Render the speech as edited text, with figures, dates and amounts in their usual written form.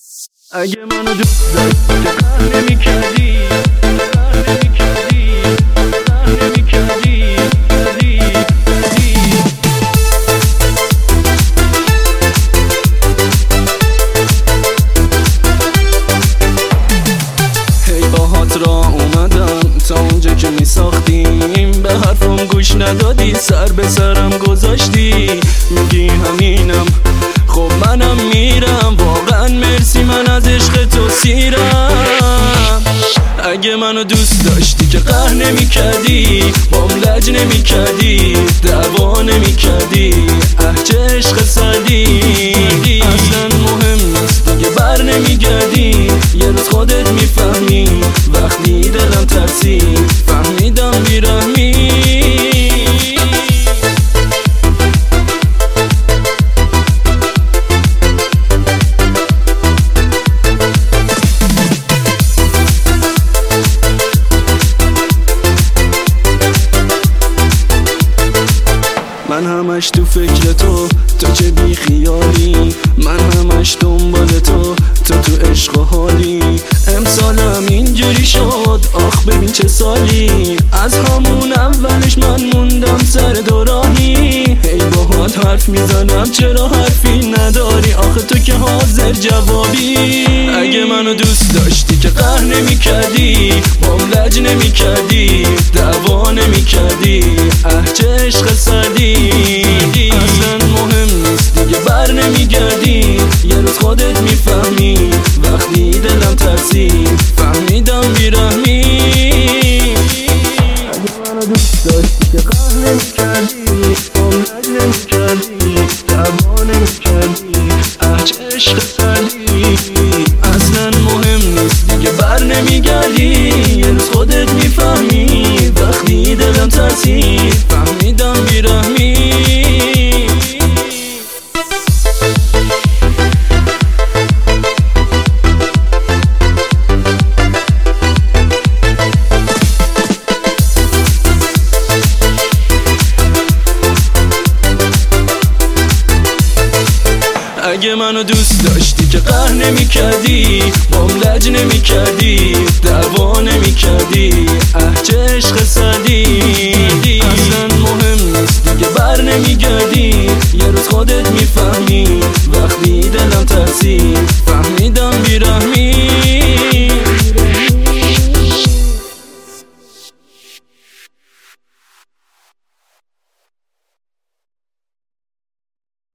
اگه منو دوست داشتی که قهر نمی‌کردی، قهر نمی‌کردی، قهر نمی‌کردی، هی باهات را اومدم تا اونجا که میساختیم، به حرفم گوش ندادی، سر به سرم گذاشتی، میگی همینم خب منم میرم، واقعا مرسی من از عشق تو سیرم. اگه منو دوست داشتی که قهر نمی‌کردی، بام لج نمی‌کردی، دعوا نمی‌کردی، چه عشق سردی، اصلا مهم نیست دیگه بر نمیگردی، یه روز خودت میفهمی وقتی دلم ترسید، فهمیدم بیرحمی. من همش تو فکر تو چه بی خیالی، من همش دنبال تو عشق و حالی، امسالم اینجوری شد آخ ببین چه سالی، از همون اولش من موندم سر دوراهی، هی باهات حرف میزنم چرا حرفی نداری، آخه تو که حاضر جوابی. اگه منو دوست داشتی که قهر نمی‌کردی، بام لج نمی‌کردی، دعوا نمی‌کردی، چه عشق سردی، اصلا مهم نیست دیگه بر نمیگردی، یه روز خودت میفهمی وقتی دلم ترسید، فهمیدم بیرحمی. اگه منو دوست داشتی که قهر نمی‌کردی، بام لج نمی‌کردی، دعوا نمی‌کردی، چه عشق سردی، اصلا مهم نیست دیگه بر نمیگردی، یه روز خودت میفهمی وقتی دلم ترسید، فهمیدم بیرحمی. اگه منو دوست داشتی که قهر نمی‌کردی، بام لج نمی‌کردی، دعوا نمی‌کردی، چه عشق سردی، اصلا مهم نیست دیگه بر نمیگردی، یه روز خودت میفهمی